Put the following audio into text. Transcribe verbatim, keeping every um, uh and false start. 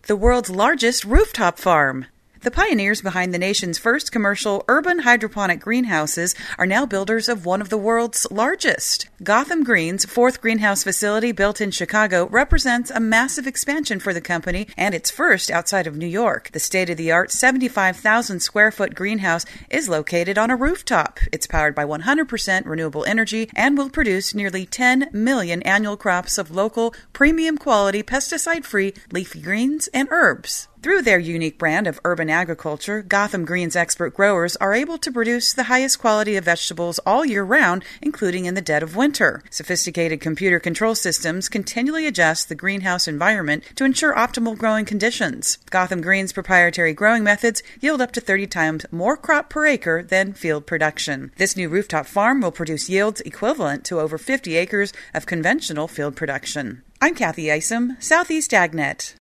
the world's largest rooftop farm. The pioneers behind the nation's first commercial urban hydroponic greenhouses are now builders of one of the world's largest. Gotham Green's fourth greenhouse facility, built in Chicago, represents a massive expansion for the company and its first outside of New York. The state-of-the-art seventy-five thousand square foot greenhouse is located on a rooftop. It's powered by one hundred percent renewable energy and will produce nearly ten million annual crops of local, premium quality, pesticide-free leafy greens and herbs. Through their unique brand of urban agriculture, Gotham Green's expert growers are able to produce the highest quality of vegetables all year round, including in the dead of winter. Sophisticated computer control systems continually adjust the greenhouse environment to ensure optimal growing conditions. Gotham Green's proprietary growing methods yield up to thirty times more crop per acre than field production. This new rooftop farm will produce yields equivalent to over fifty acres of conventional field production. I'm Kathy Isom, Southeast AgNet.